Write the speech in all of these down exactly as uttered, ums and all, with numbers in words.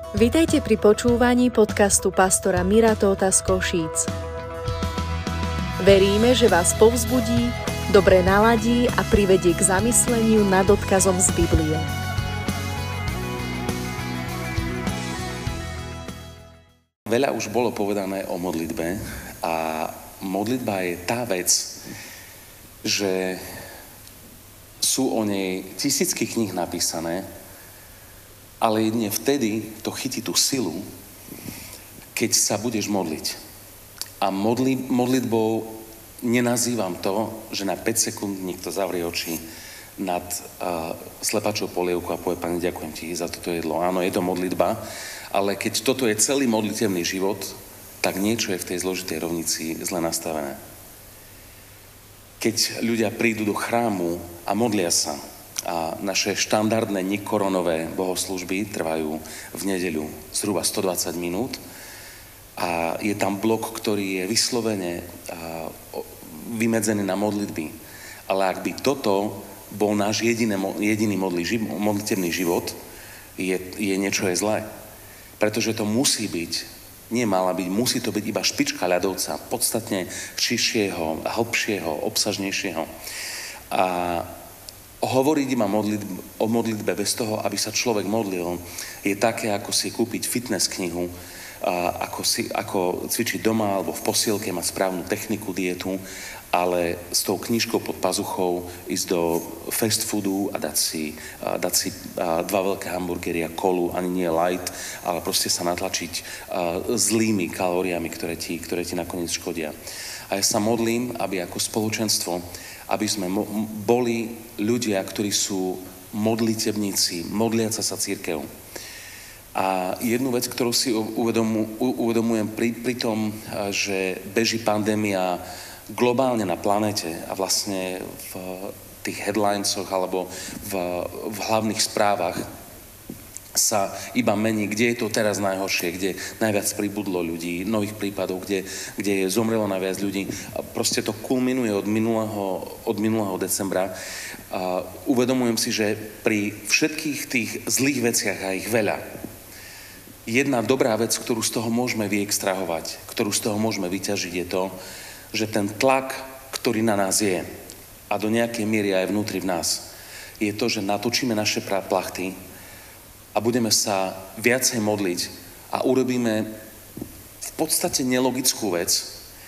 Vitajte pri počúvaní podcastu pastora Mira Tóta z Košíc. Veríme, že vás povzbudí, dobre naladí a privedie k zamysleniu nad odkazom z Biblie. Veľa už bolo povedané o modlitbe a modlitba je tá vec, že sú o nej tisícky kníh napísané, ale jedine vtedy to chytí tú silu, keď sa budeš modliť. A modli, modlitbou nenazývam to, že na päť sekúnd niekto zavrie oči nad uh, slepačou polievku a povie: Pane, ďakujem ti za toto jedlo. Áno, je to modlitba, ale keď toto je celý modlitevný život, tak niečo je v tej zložitej rovnici zle nastavené. Keď ľudia prídu do chrámu a modlia sa, a naše štandardné nekoronové bohoslúžby trvajú v nedeľu zhruba stodvadsať minút a je tam blok, ktorý je vyslovene vymedzený na modlitby. Ale ak by toto bol náš jediný, jediný modli, modlitevný život, je, je niečo je zlé. Pretože to musí byť, nie mala byť, musí to byť iba špička ľadovca, podstatne čistšieho, hlbšieho, obsažnejšieho. A hovoriť iba modlitb, o modlitbe bez toho, aby sa človek modlil, je také, ako si kúpiť fitness knihu, a ako, si, ako cvičiť doma alebo v posielke, mať správnu techniku, dietu, ale s tou knižkou pod pazuchou ísť do fast foodu a dať si, a dať si a dva veľké hamburgery a kolu, ani nie light, ale proste sa natlačiť a, zlými kalóriami, ktoré ti, ktoré ti nakoniec škodia. A ja sa modlím, aby ako spoločenstvo, aby sme mo- boli ľudia, ktorí sú modlitebníci, modliaca sa cirkev. A jednu vec, ktorú si uvedomu, uvedomujem pri, pri tom, že beží pandémia globálne na planete a vlastne v tých headlinesoch alebo v, v hlavných správach sa iba mení, kde je to teraz najhoršie, kde najviac pribudlo ľudí, nových prípadov, kde, kde je zomrelo najviac ľudí. A proste to kulminuje od minulého, od minulého decembra. A uvedomujem si, že pri všetkých tých zlých veciach, a ich veľa, jedna dobrá vec, ktorú z toho môžeme vyextrahovať, ktorú z toho môžeme vyťažiť, je to, že ten tlak, ktorý na nás je, a do nejakej miery aj vnútri v nás, je to, že natočíme naše plachty a budeme sa viacej modliť a urobíme v podstate nelogickú vec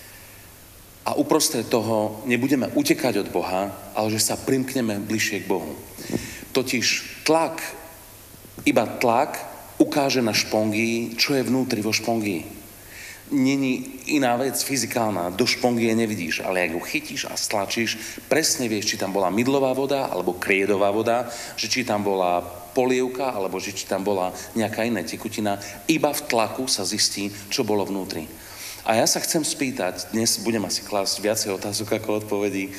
a uprostred toho nebudeme utekať od Boha, ale že sa primkneme bližšie k Bohu. Totiž tlak, iba tlak ukáže na špongii, čo je vnútri vo špongii. Není iná vec fyzikálna, do špongie nevidíš, ale ak ju chytíš a stlačíš, presne vieš, či tam bola mydlová voda alebo kriedová voda, že či tam bola polievka alebo že či tam bola nejaká iná tekutina. Iba v tlaku sa zistí, čo bolo vnútri. A ja sa chcem spýtať, dnes budem asi klásť viacej otázok ako odpovedí,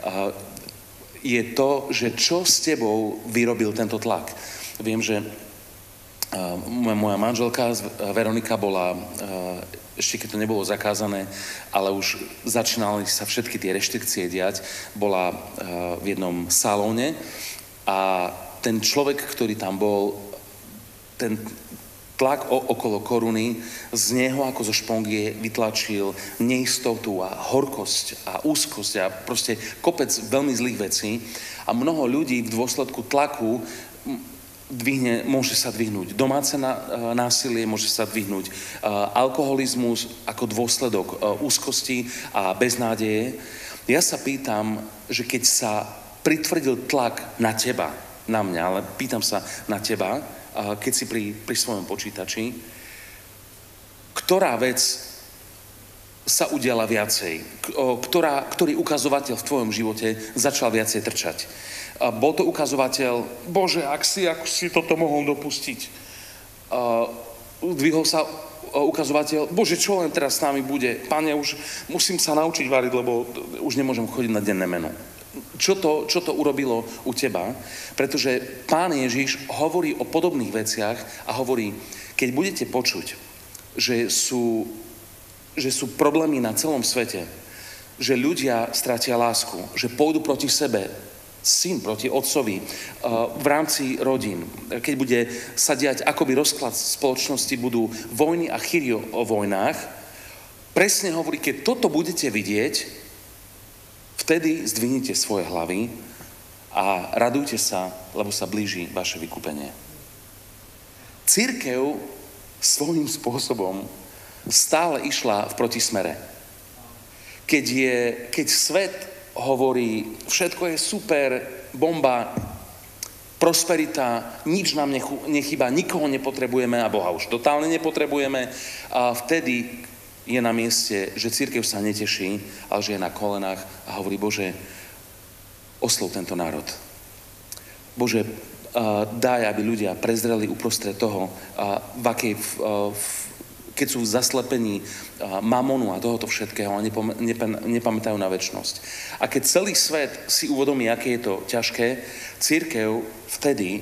je to, že čo s tebou vyrobil tento tlak. Viem, že moja manželka Veronika bola, ešte keď to nebolo zakázané, ale už začínali sa všetky tie reštrikcie diať, bola v jednom salóne a ten človek, ktorý tam bol, ten tlak okolo koruny, z neho ako zo špongie vytlačil neistotu a horkosť a úzkosť a proste kopec veľmi zlých vecí a mnoho ľudí v dôsledku tlaku Dvihne, môže sa dvihnúť domáce násilie, môže sa dvihnúť uh, alkoholizmus ako dôsledok uh, úzkosti a beznádeje. Ja sa pýtam, že keď sa pritvrdil tlak na teba, na mňa, ale pýtam sa na teba, uh, keď si pri, pri svojom počítači, ktorá vec sa udiala viacej, ktorá, ktorý ukazovateľ v tvojom živote začal viacej trčať. A bol to ukazovateľ, Bože, ak si, ak si toto mohol dopustiť. A dvihol sa ukazovateľ, Bože, čo len teraz s nami bude? Pane, už musím sa naučiť variť, lebo už nemôžem chodiť na denné meno. Čo to, čo to urobilo u teba? Pretože Pán Ježiš hovorí o podobných veciach a hovorí, keď budete počuť, že sú, že sú problémy na celom svete, že ľudia stratia lásku, že pôjdu proti sebe, syn proti otcovi v rámci rodín. Keď bude sa diať akoby rozklad spoločnosti, budú vojny a chyry o vojnách, presne hovorí, keď toto budete vidieť, vtedy zdvihnite svoje hlavy a radujte sa, lebo sa blíži vaše vykúpenie. Cirkev svojím spôsobom stále išla v protismere. Keď, je, keď svet hovorí, všetko je super, bomba, prosperita, nič nám nechýba, nikoho nepotrebujeme a Boha už totálne nepotrebujeme, a vtedy je na mieste, že cirkev sa neteší, ale že je na kolenách a hovorí, Bože, oslov tento národ. Bože, daj, aby ľudia prezreli uprostred toho, v akej, v, v, keď sú v zaslepení mamonu a tohoto všetkého a nepom, nepam, nepamätajú na večnosť. A keď celý svet si uvedomí, aké je to ťažké, cirkev vtedy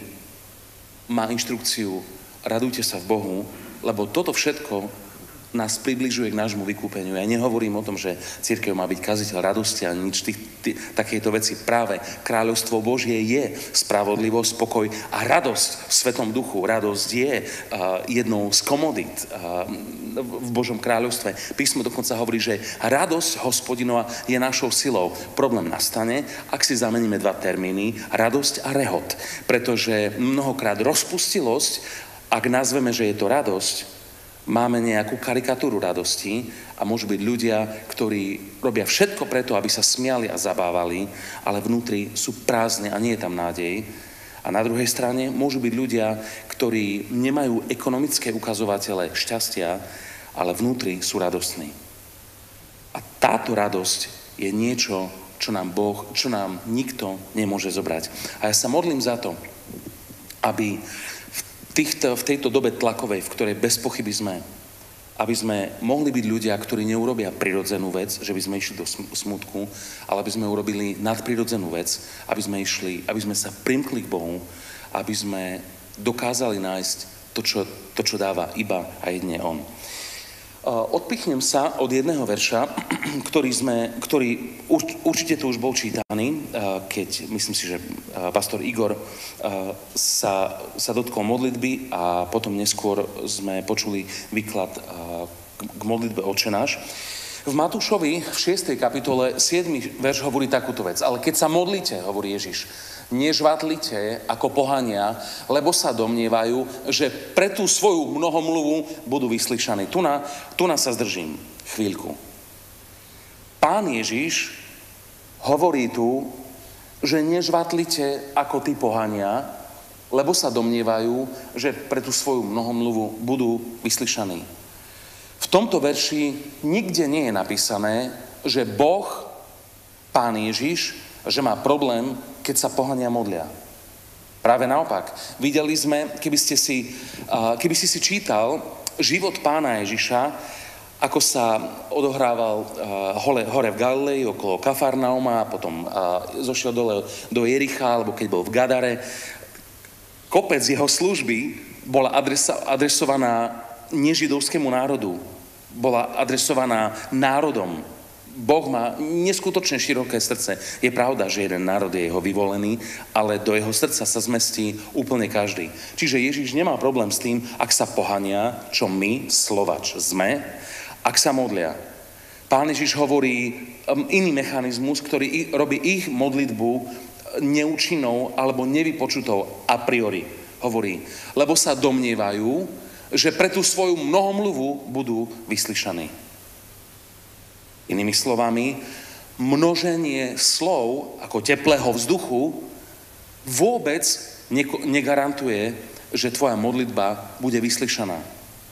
má inštrukciu radujte sa v Bohu, lebo toto všetko nás približuje k nášmu vykúpeniu. Ja nehovorím o tom, že cirkev má byť kaziteľ radosti a nič tých, tých, takéto veci. Práve kráľovstvo Božie je spravodlivosť, spokoj a radosť v Svetom duchu. Radosť je uh, jednou z komodít uh, v Božom kráľovstve. Písmo dokonca hovorí, že radosť Hospodinova je našou silou. Problém nastane, ak si zameníme dva termíny, radosť a rehot. Pretože mnohokrát rozpustilosť, ak nazveme, že je to radosť, máme nejakú karikatúru radosti a môžu byť ľudia, ktorí robia všetko preto, aby sa smiali a zabávali, ale vnútri sú prázdne a nie je tam nádej. A na druhej strane môžu byť ľudia, ktorí nemajú ekonomické ukazovatele šťastia, ale vnútri sú radostní. A táto radosť je niečo, čo nám Boh, čo nám nikto nemôže zobrať. A ja sa modlím za to, aby Týchto, v tejto dobe tlakovej, v ktorej bez pochyby sme, aby sme mohli byť ľudia, ktorí neurobia prirodzenú vec, že by sme išli do smutku, ale aby sme urobili nadprirodzenú vec, aby sme išli, aby sme sa primkli k Bohu, aby sme dokázali nájsť to, čo, to, čo dáva iba a jedne On. Odpichnem sa od jedného verša, ktorý, sme, ktorý určite tu už bol čítaný, keď, myslím si, že pastor Igor sa, sa dotkol modlitby a potom neskôr sme počuli výklad k modlitbe Otče náš. V Matúšovi v šiestej kapitole siedmy verš hovorí takúto vec. Ale keď sa modlíte, hovorí Ježiš, nežvatlite ako pohania, lebo sa domnievajú, že pre tú svoju mnohomluvu budú vyslyšaní. Tu na, tu na sa zdržím chvíľku. Pán Ježiš hovorí tu, že nežvatlite ako tí pohania, lebo sa domnievajú, že pre tú svoju mnohomluvu budú vyslyšaní. V tomto verši nikde nie je napísané, že Boh, Pán Ježiš, že má problém, keď sa pohania modlia. Práve naopak. Videli sme, keby, ste si, keby si si čítal život Pána Ježiša, ako sa odohrával hore, hore v Galilei, okolo Kafarnauma, potom zošiel dole do Jericha, alebo keď bol v Gadare. Kopec jeho služby bola adresa, adresovaná nežidovskému národu. Bola adresovaná národom. Boh má neskutočne široké srdce. Je pravda, že jeden národ je jeho vyvolený, ale do jeho srdca sa zmestí úplne každý. Čiže Ježiš nemá problém s tým, ak sa pohania, čo my, Slovač, sme, ak sa modlia. Pán Ježiš hovorí iný mechanizmus, ktorý robí ich modlitbu neúčinnou alebo nevypočutou a priori. Hovorí, lebo sa domnievajú, že pre tú svoju mnohomluvu budú vyslyšaní. Inými slovami, množenie slov ako teplého vzduchu vôbec negarantuje, že tvoja modlitba bude vyslyšaná.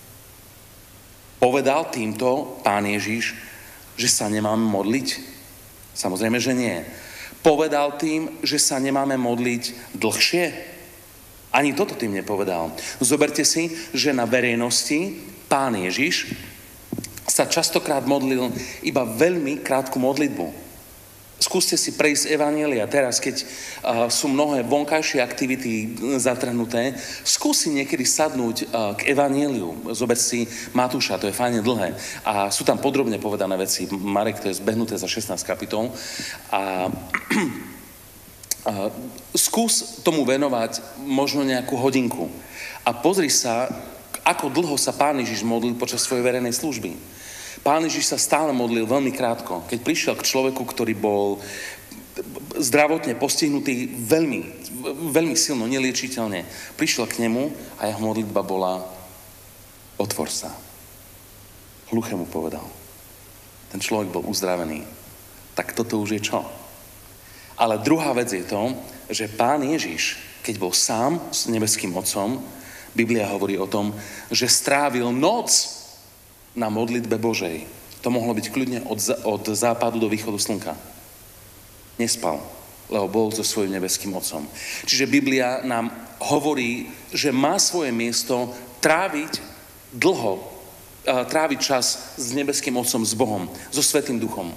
Povedal týmto Pán Ježiš, že sa nemáme modliť? Samozrejme, že nie. Povedal tým, že sa nemáme modliť dlhšie? Ani toto tým nepovedal. Zoberte si, že na verejnosti Pán Ježiš sa častokrát modlil iba veľmi krátku modlitbu. Skúste si prejsť evanjelia teraz, keď uh, sú mnohé vonkajšie aktivity zatrhnuté. Skúsi niekedy sadnúť uh, k evanjeliu. Zober si Matúša, to je fajne dlhé. A sú tam podrobne povedané veci. Marek, to je zbehnuté za šestnásť kapitol. A, skús tomu venovať možno nejakú hodinku. A pozri sa, ako dlho sa Pán Ježiš modlil počas svojej verejnej služby. Pán Ježiš sa stále modlil veľmi krátko. Keď prišiel k človeku, ktorý bol zdravotne postihnutý veľmi, veľmi silno, neliečiteľne, prišiel k nemu a jeho modlitba bola: otvor sa. Hluchému povedal. Ten človek bol uzdravený. Tak toto už je čo? Ale druhá vec je to, že Pán Ježiš, keď bol sám s nebeským Otcom, Biblia hovorí o tom, že strávil noc na modlitbe Božej. To mohlo byť kľudne od, od západu do východu slnka. Nespal, lebo bol so svojím nebeským Otcom. Čiže Biblia nám hovorí, že má svoje miesto tráviť dlho, tráviť čas s nebeským Otcom, s Bohom, so Svätým Duchom.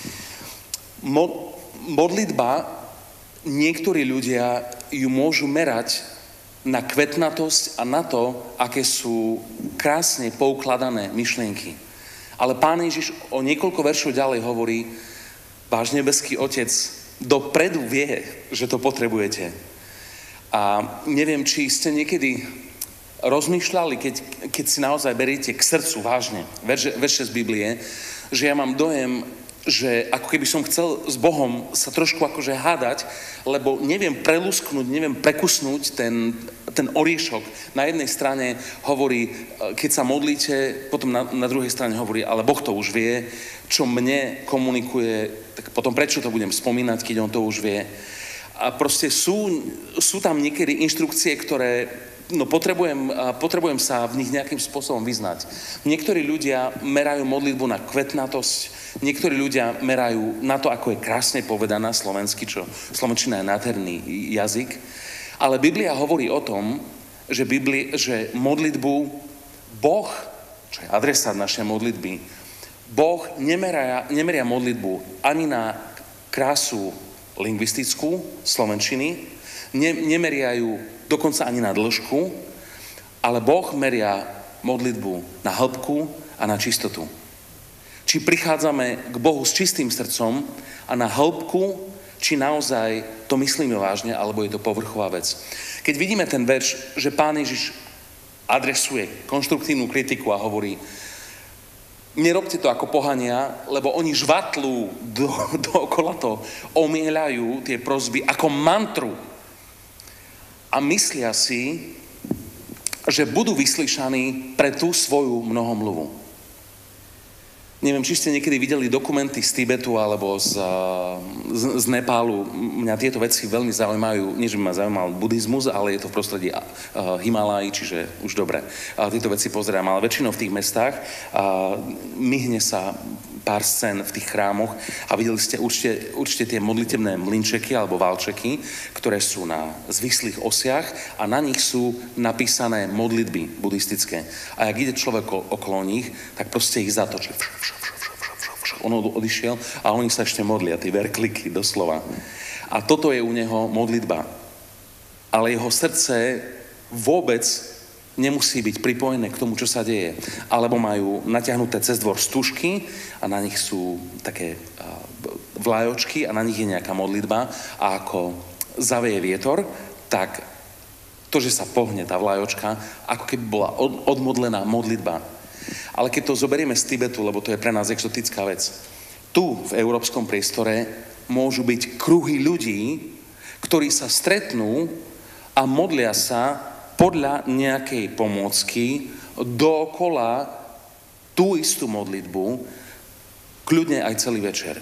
Mo- modlitba, niektorí ľudia ju môžu merať na kvetnatosť a na to, aké sú krásne poukladané myšlienky. Ale Pán Ježiš o niekoľko veršov ďalej hovorí: váš nebeský Otec dopredu vie, že to potrebujete. A neviem, či ste niekedy rozmýšľali, keď, keď si naozaj beriete k srdcu vážne verše, verše z Biblie, že ja mám dojem, že ako keby som chcel s Bohom sa trošku akože hádať, lebo neviem prelusknúť, neviem prekusnúť ten, ten oriešok. Na jednej strane hovorí, keď sa modlíte, potom na, na druhej strane hovorí, ale Boh to už vie, čo mne komunikuje, tak potom prečo to budem spomínať, keď on to už vie. A proste sú, sú tam niekedy inštrukcie, ktoré no potrebujem, potrebujem sa v nich nejakým spôsobom vyznať. Niektorí ľudia merajú modlitbu na kvetnatosť, niektorí ľudia merajú na to, ako je krásne povedaná slovensky, čo slovenčina je nádherný jazyk. Ale Biblia hovorí o tom, že, Bibli, že modlitbu Boh, čo je adresát našej modlitby, Boh nemeria, nemeria modlitbu ani na krásu lingvistickú slovenčiny, ne, nemeria ju dokonca ani na dĺžku, ale Boh meria modlitbu na hĺbku a na čistotu. Či prichádzame k Bohu s čistým srdcom a na hĺbku, či naozaj to myslíme vážne, alebo je to povrchová vec. Keď vidíme ten verš, že Pán Ježiš adresuje konštruktívnu kritiku a hovorí: nerobte to ako pohania, lebo oni žvatlú do, dookola to, omieľajú tie prosby ako mantru. A myslia si, že budú vyslyšaní pre tú svoju mnohomluvu. Neviem, či ste niekedy videli dokumenty z Tibetu alebo z, z, z Nepálu. Mňa tieto veci veľmi zaujímajú. Nie, že by ma zaujímal buddhizmus, ale je to v prostredí uh, Himaláji, čiže už dobre. Uh, tieto veci pozerám, ale väčšinou v tých mestách uh, myhne sa pár scén v tých chrámoch a videli ste určite, určite tie modlitebné mlynčeky alebo válčeky, ktoré sú na zvislých osiach a na nich sú napísané modlitby buddhistické. A ak ide človek okolo nich, tak proste ich zatočí. On odišiel a oni sa ešte modlia, tie verkliky doslova. A toto je u neho modlitba. Ale jeho srdce vôbec nemusí byť pripojené k tomu, čo sa deje. Alebo majú natiahnuté cez dvor stužky a na nich sú také vlajočky a na nich je nejaká modlitba a ako zaveje vietor, tak to, že sa pohne tá vlajočka, ako keby bola odmodlená modlitba. Ale keď to zoberieme z Tibetu, lebo to je pre nás exotická vec, tu v európskom priestore môžu byť kruhy ľudí, ktorí sa stretnú a modlia sa podľa nejakej pomôcky dookola tú istú modlitbu, kľudne aj celý večer.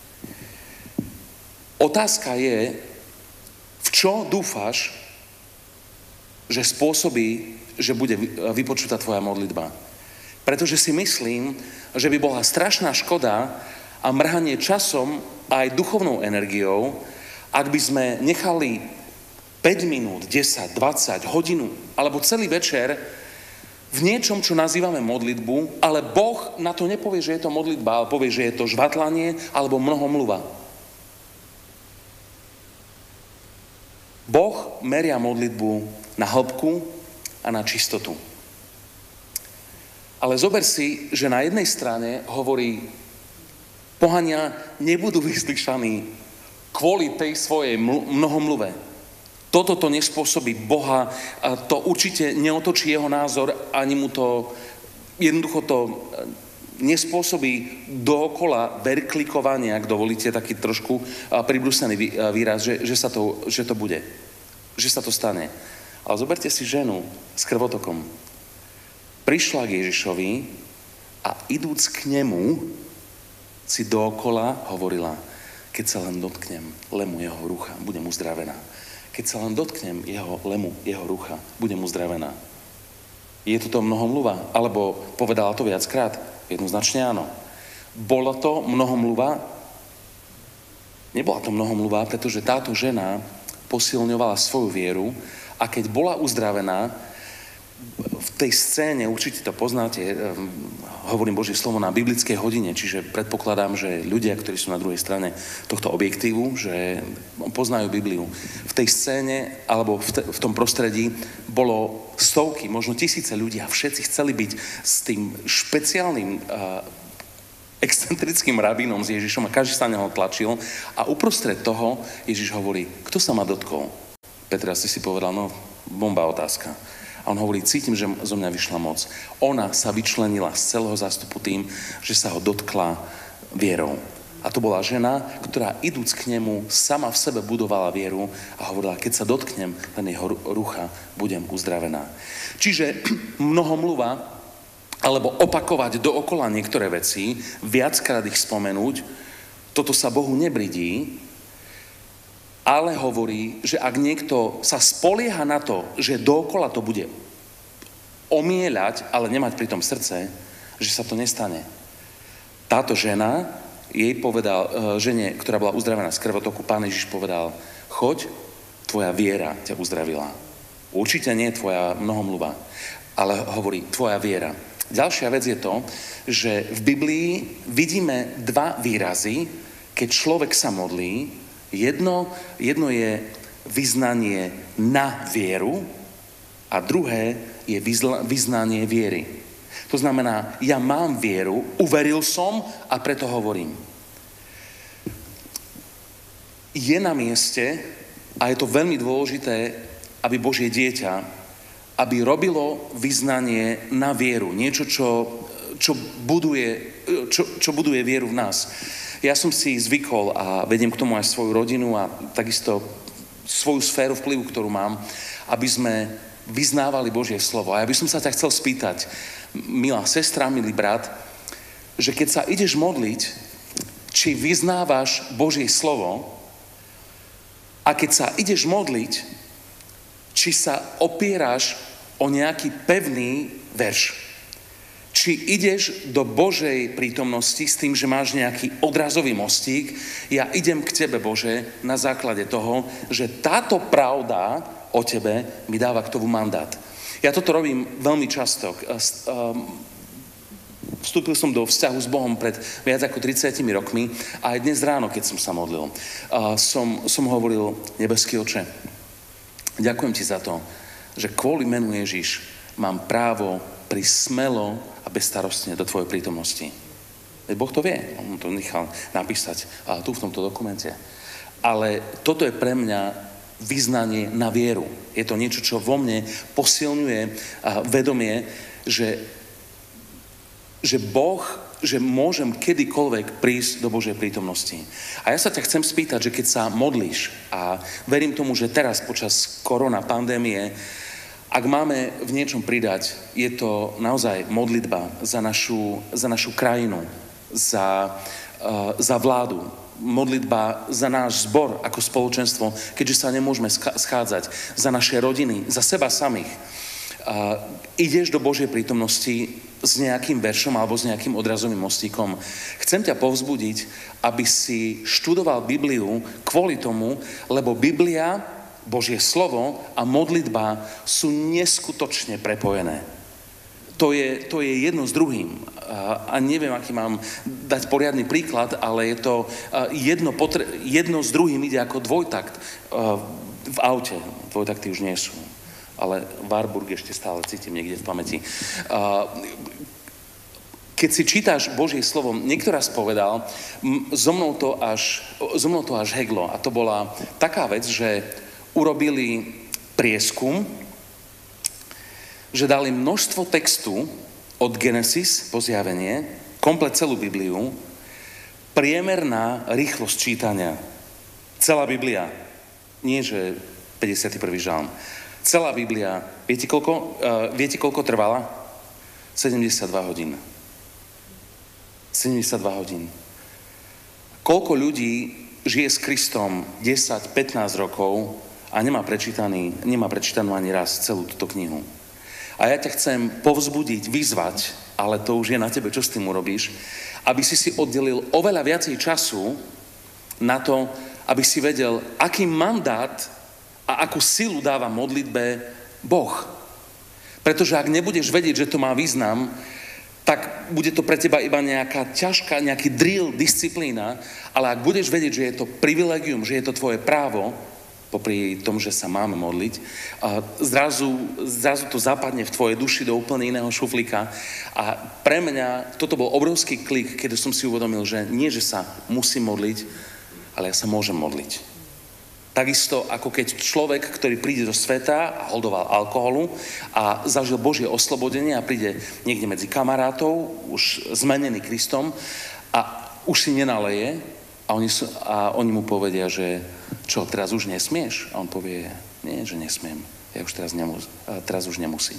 Otázka je, v čo dúfaš, že spôsobí, že bude vypočutá tvoja modlitba. Pretože si myslím, že by bola strašná škoda a mrhanie časom a aj duchovnou energiou, ak by sme nechali päť minút, desať, dvadsať, hodinu alebo celý večer v niečom, čo nazývame modlitbu, ale Boh na to nepovie, že je to modlitba, ale povie, že je to žvatlanie alebo mnohomluva. Boh meria modlitbu na hĺbku a na čistotu. Ale zober si, že na jednej strane hovorí, pohania nebudú vyslyšaní kvôli tej svojej mnohomluve. Toto to nespôsobí Boha, to určite neotočí jeho názor, ani mu to, jednoducho to nespôsobí dookola verklikovanie, ak dovolíte taký trošku pribrúsený výraz, že, že, sa to, že to bude, že sa to stane. Ale zoberte si ženu s krvotokom. Prišla k Ježišovi a idúc k nemu si dookola hovorila, keď sa len dotknem lemu jeho rucha, budem uzdravená. Keď sa len dotknem jeho lemu, jeho rucha, budem uzdravená. Je toto mnohomluva? Alebo povedala to viackrát? Jednoznačne áno. Bola to mnohomluva? Nebola to mnohomluva, pretože táto žena posilňovala svoju vieru a keď bola uzdravená, v tej scéne, určite to poznáte, hovorím Božie slovo na biblickej hodine, čiže predpokladám, že ľudia, ktorí sú na druhej strane tohto objektívu, že poznajú Bibliu. V tej scéne, alebo v, te, v tom prostredí bolo stovky, možno tisíce ľudí a všetci chceli byť s tým špeciálnym uh, excentrickým rabínom s Ježišom a každý sa na neho tlačil a uprostred toho Ježiš hovorí, kto sa ma dotkol? Petra si si povedal, no bomba otázka. A on hovorí, cítim, že zo mňa vyšla moc. Ona sa vyčlenila z celého zástupu tým, že sa ho dotkla vierou. A to bola žena, ktorá idúc k nemu sama v sebe budovala vieru a hovorila, keď sa dotknem len jeho rucha, budem uzdravená. Čiže mnohomluva, alebo opakovať dookola niektoré veci, viackrát ich spomenúť, toto sa Bohu nebridí, ale hovorí, že ak niekto sa spolieha na to, že dookola to bude omieľať, ale nemať pri tom srdce, že sa to nestane. Táto žena, jej povedal, žene, ktorá bola uzdravená z krvotoku, Pán Ježiš povedal, choď, tvoja viera ťa uzdravila. Určite nie tvoja mnohomluva, ale hovorí, tvoja viera. Ďalšia vec je to, že v Biblii vidíme dva výrazy, keď človek sa modlí. Jedno, jedno je vyznanie na vieru a druhé je vyzla, vyznanie viery. To znamená, ja mám vieru, uveril som a preto hovorím. Je na mieste a je to veľmi dôležité, aby Božie dieťa, aby robilo vyznanie na vieru. Niečo, čo, čo, buduje, čo, čo buduje vieru v nás. Ja som si zvykol a vediem k tomu aj svoju rodinu a takisto svoju sféru vplyvu, ktorú mám, aby sme vyznávali Božie slovo. A ja by som sa ťa chcel spýtať, milá sestra, milý brat, že keď sa ideš modliť, či vyznávaš Božie slovo a keď sa ideš modliť, či sa opieráš o nejaký pevný verš. Či ideš do Božej prítomnosti s tým, že máš nejaký odrazový mostík, ja idem k tebe, Bože, na základe toho, že táto pravda o tebe mi dáva k tomu mandát. Ja toto robím veľmi často. Vstúpil som do vzťahu s Bohom pred viac ako tridsiatimi rokmi a aj dnes ráno, keď som sa modlil, som, som hovoril, nebeský Oče, ďakujem ti za to, že kvôli menu Ježiš mám právo prísť smelo a bezstarostne do tvojej prítomnosti. Boh to vie, on to nechal napísať tu v tomto dokumente. Ale toto je pre mňa vyznanie na vieru. Je to niečo, čo vo mne posilňuje vedomie, že, že Boh, že môžem kedykoľvek prísť do Božej prítomnosti. A ja sa ťa chcem spýtať, že keď sa modlíš, a verím tomu, že teraz počas korona pandémie, ak máme v niečom pridať, je to naozaj modlitba za našu, za našu krajinu, za, uh, za vládu, modlitba za náš zbor ako spoločenstvo, keďže sa nemôžeme schádzať, za naše rodiny, za seba samých. Uh, ideš do Božej prítomnosti s nejakým veršom alebo s nejakým odrazovým mostíkom. Chcem ťa povzbudiť, aby si študoval Bibliu kvôli tomu, lebo Biblia, Božie slovo a modlitba sú neskutočne prepojené. To je, to je jedno s druhým. A neviem, aký mám dať poriadny príklad, ale je to jedno, potre- jedno s druhým ide ako dvojtakt v aute. Dvojtakty už nie sú. Ale Warburg ešte stále cítim niekde v pamäti. Keď si čítaš Božie slovo, niekto raz povedal, so mnou to až, so mnou to až heglo. A to bola taká vec, že urobili prieskum, že dali množstvo textu od Genesis po Zjavenie, komplet celú Bibliu, priemerná rýchlosť čítania. Celá Biblia. Nie, že päťdesiaty prvý žalm. Celá Biblia. Viete, koľko, uh, viete, koľko trvala? sedemdesiatdva hodín. sedemdesiatdva hodín. Koľko ľudí žije s Kristom desať pätnásť rokov a nemá prečítaný, nemá prečítanú ani raz celú túto knihu. A ja ťa chcem povzbudiť, vyzvať, ale to už je na tebe, čo s tým urobíš, aby si si oddelil oveľa viacej času na to, aby si vedel, aký mandát a akú silu dáva modlitbe Boh. Pretože ak nebudeš vedieť, že to má význam, tak bude to pre teba iba nejaká ťažká, nejaký drill, disciplína, ale ak budeš vedieť, že je to privilegium, že je to tvoje právo, popri tom, že sa máme modliť, a zrazu, zrazu to zapadne v tvojej duši do úplne iného šuflíka. A pre mňa toto bol obrovský klik, keď som si uvedomil, že nie, že sa musím modliť, ale ja sa môžem modliť. Takisto ako keď človek, ktorý príde do sveta a holdoval alkoholu a zažil Božie oslobodenie a príde niekde medzi kamarátov, už zmenený Kristom a už si nenaleje a oni, sú, a oni mu povedia, že čo, teraz už nesmieš? A on povie, nie, že nesmiem, ja už teraz, nemus- teraz už nemusím.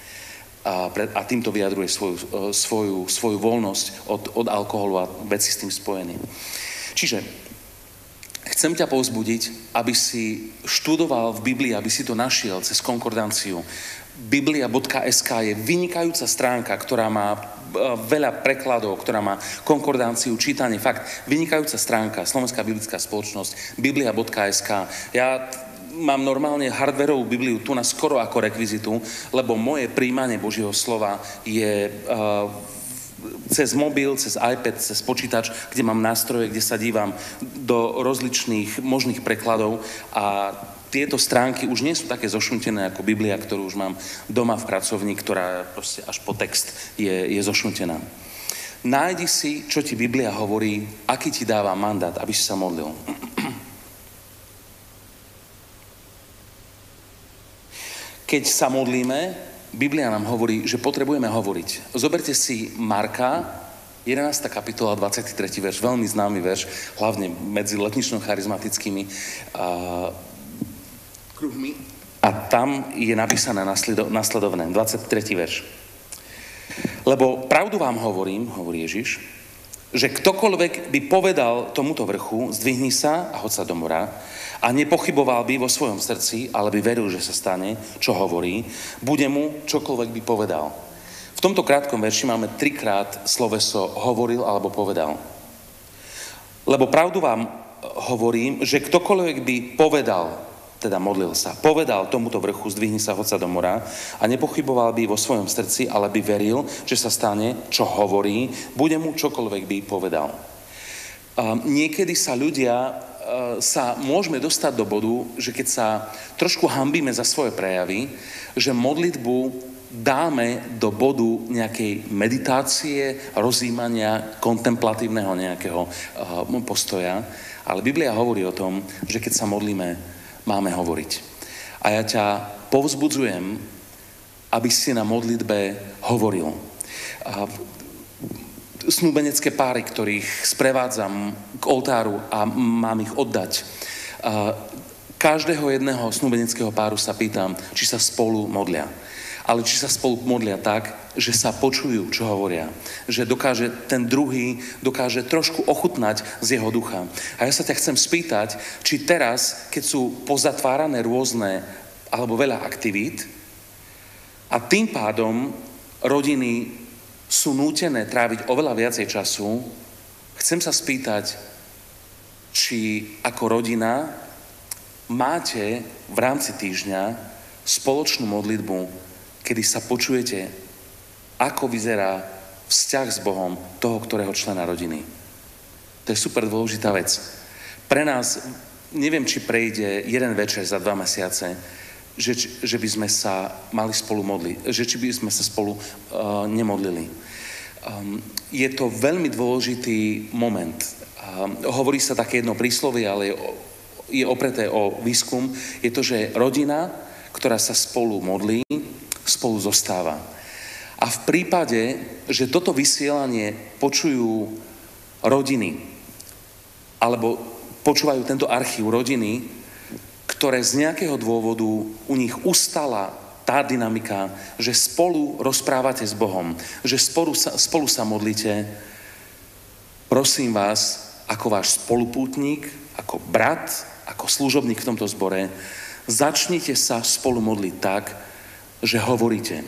A, pre, a týmto vyjadruje svoju, svoju, svoju voľnosť od, od alkoholu a veci s tým spojené. Čiže chcem ťa povzbudiť, aby si študoval v Biblii, aby si to našiel cez konkordanciu. biblia bodka es ká je vynikajúca stránka, ktorá má veľa prekladov, ktorá má konkordanciu, čítanie, fakt vynikajúca stránka, Slovenská biblická spoločnosť, biblia bodka es ká. Ja mám normálne hardwareovú Bibliu tu na skoro ako rekvizitu, lebo moje príjmanie Božieho slova je uh, cez mobil, cez iPad, cez počítač, kde mám nástroje, kde sa dívam do rozličných možných prekladov a tieto stránky už nie sú také zošuntené ako Biblia, ktorú už mám doma v pracovni, ktorá proste až po text je, je zošuntená. Nájdi si, čo ti Biblia hovorí, aký ti dáva mandát, aby si sa modlil. Keď sa modlíme, Biblia nám hovorí, že potrebujeme hovoriť. Zoberte si Marka, jedenásta kapitola, dvadsiaty tretí verš, veľmi známy verš, hlavne medzi letnično-charizmatickými uh, kruhmi. A tam je napísané nasledo, nasledovné, dvadsiaty tretí verš. Lebo pravdu vám hovorím, hovorí Ježiš, že ktokoľvek by povedal tomuto vrchu, zdvihni sa a hoď sa do mora, a nepochyboval by vo svojom srdci, ale by veril, že sa stane, čo hovorí, bude mu čokoľvek by povedal. V tomto krátkom verši máme trikrát sloveso hovoril alebo povedal. Lebo pravdu vám hovorím, že ktokoľvek by povedal, teda modlil sa, povedal tomuto vrchu, zdvihni sa, hoď sa do mora, a nepochyboval by vo svojom srdci, ale by veril, že sa stane, čo hovorí, bude mu čokoľvek by povedal. Um, niekedy sa ľudia sa môžeme dostať do bodu, že keď sa trošku hanbíme za svoje prejavy, že modlitbu dáme do bodu nejakej meditácie, rozjímania, kontemplatívneho nejakého postoja. Ale Biblia hovorí o tom, že keď sa modlíme, máme hovoriť. A ja ťa povzbudzujem, aby si na modlitbe hovoril. Snúbenecké páry, ktorých sprevádzam k oltáru a mám ich oddať. Každého jedného snúbeneckého páru sa pýtam, či sa spolu modlia. Ale či sa spolu modlia tak, že sa počujú, čo hovoria. Že dokáže ten druhý, dokáže trošku ochutnať z jeho ducha. A ja sa ťa chcem spýtať, či teraz, keď sú pozatvárané rôzne alebo veľa aktivít a tým pádom rodiny sú nútené tráviť oveľa viacej času, chcem sa spýtať, či ako rodina máte v rámci týždňa spoločnú modlitbu, kedy sa počujete, ako vyzerá vzťah s Bohom toho, ktorého člena rodiny. To je super dôležitá vec. Pre nás, neviem, či prejde jeden večer za dva mesiace, Že, že by sme sa mali spolu modliť, že či by sme sa spolu uh, nemodlili. Um, je to veľmi dôležitý moment. Um, hovorí sa také jedno príslovie, ale je opreté o výskum. Je to, že rodina, ktorá sa spolu modlí, spolu zostáva. A v prípade, že toto vysielanie počujú rodiny, alebo počúvajú tento archív rodiny, ktoré z nejakého dôvodu u nich ustala tá dynamika, že spolu rozprávate s Bohom, že spolu sa, spolu sa modlíte, prosím vás, ako váš spolupútnik, ako brat, ako služobník v tomto zbore, začnite sa spolu modliť tak, že hovoríte,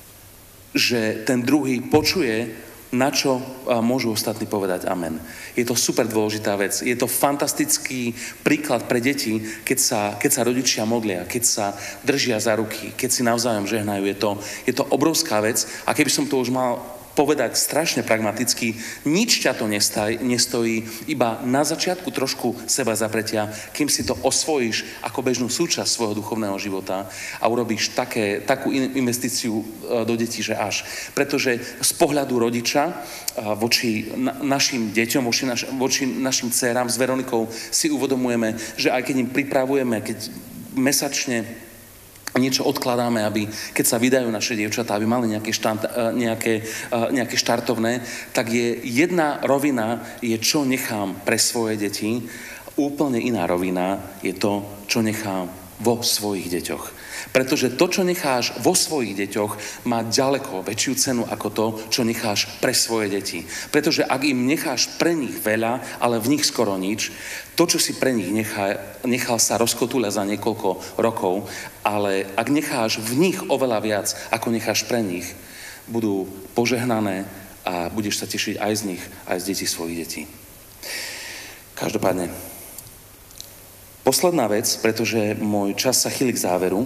že ten druhý počuje, na čo môžu ostatní povedať amen. Je to super dôležitá vec. Je to fantastický príklad pre deti, keď sa, keď sa rodičia modlia, keď sa držia za ruky, keď si navzájom žehnajú. Je to, je to obrovská vec. A keby som to už mal povedať strašne pragmaticky, nič ťa to nestaj, nestojí, iba na začiatku trošku seba zapretia, kým si to osvojíš ako bežnú súčasť svojho duchovného života a urobíš také, takú investíciu do detí, že až. Pretože z pohľadu rodiča voči na, našim deťom, voči, naš, voči našim dcerám s Veronikou si uvedomujeme, že aj keď im pripravujeme, keď mesačne niečo odkladáme, aby keď sa vydajú naše dievčatá, aby mali nejaké, štant, nejaké, nejaké štartovné, tak je jedna rovina, je čo nechám pre svoje deti, úplne iná rovina je to, čo nechám vo svojich deťoch. Pretože to, čo necháš vo svojich deťoch, má ďaleko väčšiu cenu ako to, čo necháš pre svoje deti. Pretože ak im necháš pre nich veľa, ale v nich skoro nič, to, čo si pre nich nechá, nechal sa rozkotúľať za niekoľko rokov, ale ak necháš v nich oveľa viac, ako necháš pre nich, budú požehnané a budeš sa tešiť aj z nich, aj z detí svojich detí. Každopádne, posledná vec, pretože môj čas sa chýli k záveru.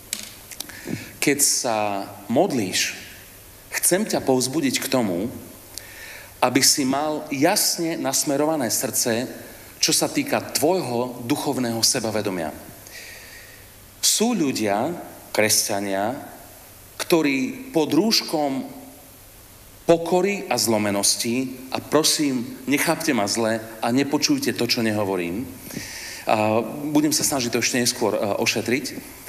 Keď sa modlíš, chcem ťa povzbudiť k tomu, aby si mal jasne nasmerované srdce, čo sa týka tvojho duchovného sebavedomia. Sú ľudia, kresťania, ktorí pod rúškom pokory a zlomenosti, a prosím, nechápte ma zle a nepočujte to, čo nehovorím, a budem sa snažiť to ešte neskôr ošetriť,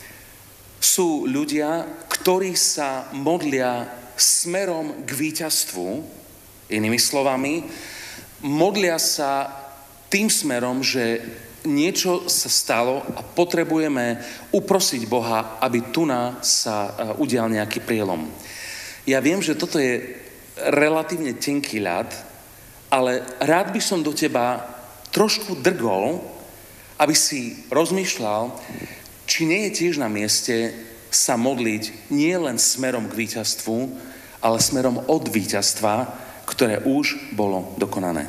sú ľudia, ktorí sa modlia smerom k víťazstvu, inými slovami, modlia sa tým smerom, že niečo sa stalo a potrebujeme uprosiť Boha, aby tu nás sa udial nejaký prielom. Ja viem, že toto je relatívne tenký ľad, ale rád by som do teba trošku drgol, aby si rozmýšľal, či nie je tiež na mieste sa modliť nie len smerom k víťazstvu, ale smerom od víťazstva, ktoré už bolo dokonané.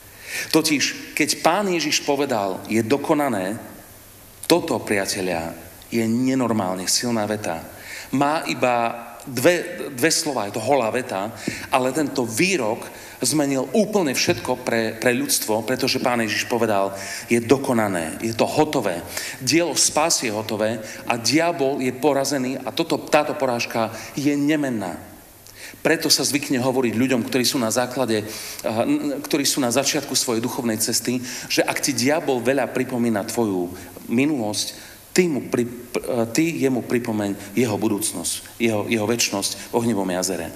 Totiž, keď Pán Ježiš povedal, je dokonané, toto, priatelia, je nenormálne silná veta. Má iba dve, dve slova, je to holá veta, ale tento výrok zmenil úplne všetko pre, pre ľudstvo, pretože Pán Ježiš povedal, je dokonané, je to hotové. Dielo spásy je hotové a diabol je porazený a toto, táto porážka je nemenná. Preto sa zvykne hovoriť ľuďom, ktorí sú na základe, ktorí sú na začiatku svojej duchovnej cesty, že ak ti diabol veľa pripomína tvoju minulosť, ty, mu pri, ty jemu pripomeň jeho budúcnosť, jeho, jeho večnosť v ohnivom jazere.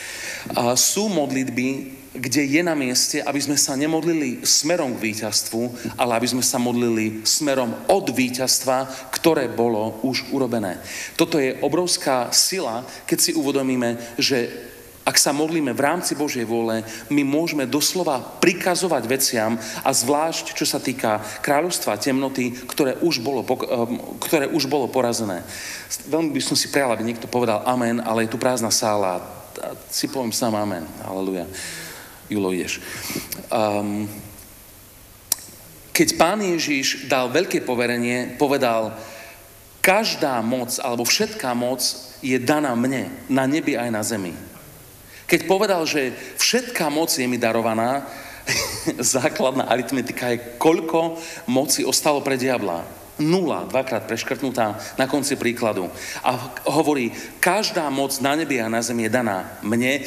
A sú modlitby, kde je na mieste, aby sme sa nemodlili smerom k víťazstvu, ale aby sme sa modlili smerom od víťazstva, ktoré bolo už urobené. Toto je obrovská sila, keď si uvedomíme, že ak sa modlíme v rámci Božej vôle, my môžeme doslova prikazovať veciam a zvlášť, čo sa týka kráľovstva temnoty, ktoré už bolo, ktoré už bolo porazené. Veľmi by som si prijal, aby niekto povedal amen, ale je tu prázdna sála. A si poviem sám amen. Aleluja. Julo, ideš. Um, keď Pán Ježiš dal veľké poverenie, povedal, každá moc, alebo všetká moc je daná mne, na nebi aj na zemi. Keď povedal, že všetká moc je mi darovaná, základná aritmetika je, koľko moci ostalo pre diabla. Nula, dvakrát preškrtnutá na konci príkladu. A hovorí, každá moc na nebi a na zemi je daná mne,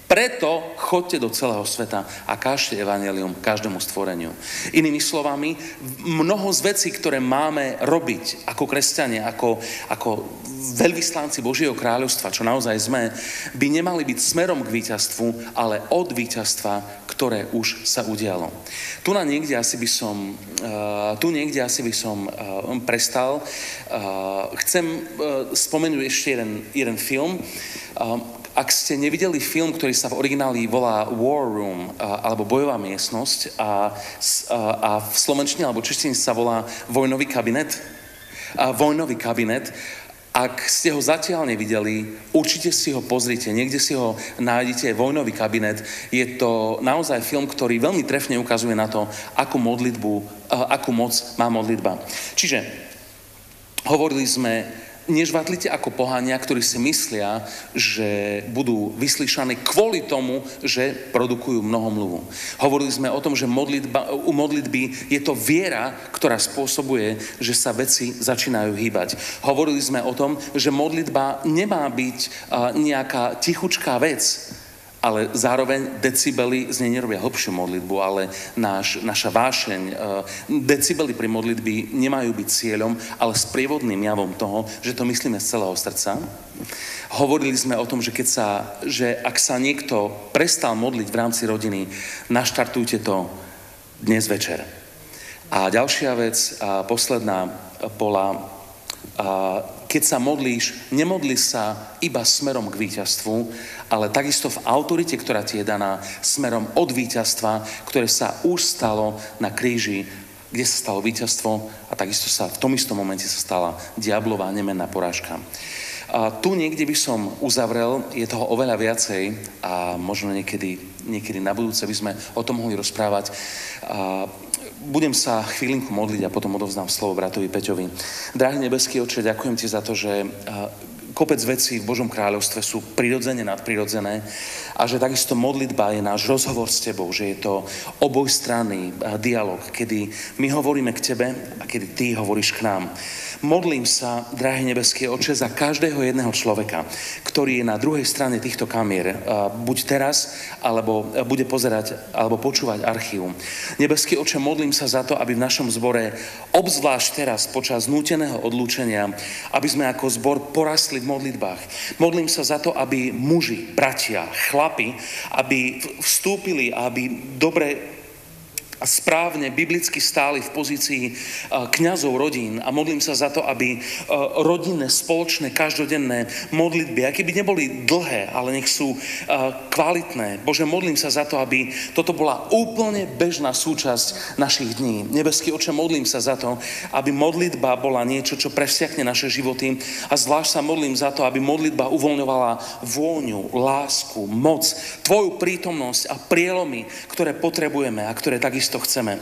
Preto choďte do celého sveta a kážte evanjelium každému stvoreniu. Inými slovami, mnoho z vecí, ktoré máme robiť ako kresťania, ako, ako veľvyslanci Božieho kráľovstva, čo naozaj sme, by nemali byť smerom k víťazstvu, ale od víťazstva, ktoré už sa udialo. Tu na niekde asi by som, uh, tu niekde asi by som uh, prestal. Uh, chcem uh, spomenúť ešte jeden, jeden film. Uh, Ak ste nevideli film, ktorý sa v origináli volá War Room, alebo Bojová miestnosť, a, a v slovenčine alebo češtine sa volá Vojnový kabinet, a Vojnový kabinet, ak ste ho zatiaľ nevideli, určite si ho pozrite, niekde si ho nájdete, Vojnový kabinet. Je to naozaj film, ktorý veľmi trefne ukazuje na to, akú modlitbu, akú moc má modlitba. Čiže hovorili sme, nežvatlite ako pohania, ktorí si myslia, že budú vyslyšaní kvôli tomu, že produkujú mnohomluvu. Hovorili sme o tom, že modlitba, u modlitby je to viera, ktorá spôsobuje, že sa veci začínajú hýbať. Hovorili sme o tom, že modlitba nemá byť nejaká tichučká vec, ale zároveň decibely z nej nerobia hlbšiu modlitbu, ale náš, naša vášeň, decibely pri modlitby nemajú byť cieľom, ale sprievodným javom toho, že to myslíme z celého srdca. Hovorili sme o tom, že, keď sa, že ak sa niekto prestal modliť v rámci rodiny, naštartujte to dnes večer. A ďalšia vec, a posledná, bola, a keď sa modlíš, nemodli sa iba smerom k víťazstvu, ale takisto v autorite, ktorá ti je daná, smerom od víťazstva, ktoré sa už stalo na kríži, kde sa stalo víťazstvo, a takisto sa v tom istom momente sa stala diablová nemenná porážka. A tu niekde by som uzavrel, je toho oveľa viacej a možno niekedy, niekedy na budúce by sme o tom mohli rozprávať. A budem sa chvílinku modliť a potom odovzdám slovo bratovi Peťovi. Drahý nebeský Otče, ďakujem ti za to, že kopec vecí v Božom kráľovstve sú prirodzene nadprirodzené a že takisto modlitba je náš rozhovor s tebou, že je to obojstranný dialog, kedy my hovoríme k tebe a kedy ty hovoríš k nám. Modlím sa, drahý nebeský Otče, za každého jedného človeka, ktorý je na druhej strane týchto kamier, buď teraz, alebo bude pozerať, alebo počúvať archív. Nebeský Otče, modlím sa za to, aby v našom zbore, obzvlášť teraz, počas núteného odlúčenia, aby sme ako zbor porastli v modlitbách. Modlím sa za to, aby muži, bratia, chlapi, aby vstúpili, aby dobre a správne biblicky stáli v pozícii kňazov rodín a modlím sa za to, aby rodinné, spoločné, každodenné modlitby, aké by neboli dlhé, ale nech sú kvalitné. Bože, modlím sa za to, aby toto bola úplne bežná súčasť našich dní. Nebeský Otče, modlím sa za to, aby modlitba bola niečo, čo presiakne naše životy, a zvlášť sa modlím za to, aby modlitba uvoľňovala vôňu, lásku, moc, tvoju prítomnosť a prielomy, ktoré potrebujeme a ktoré takisto chceme.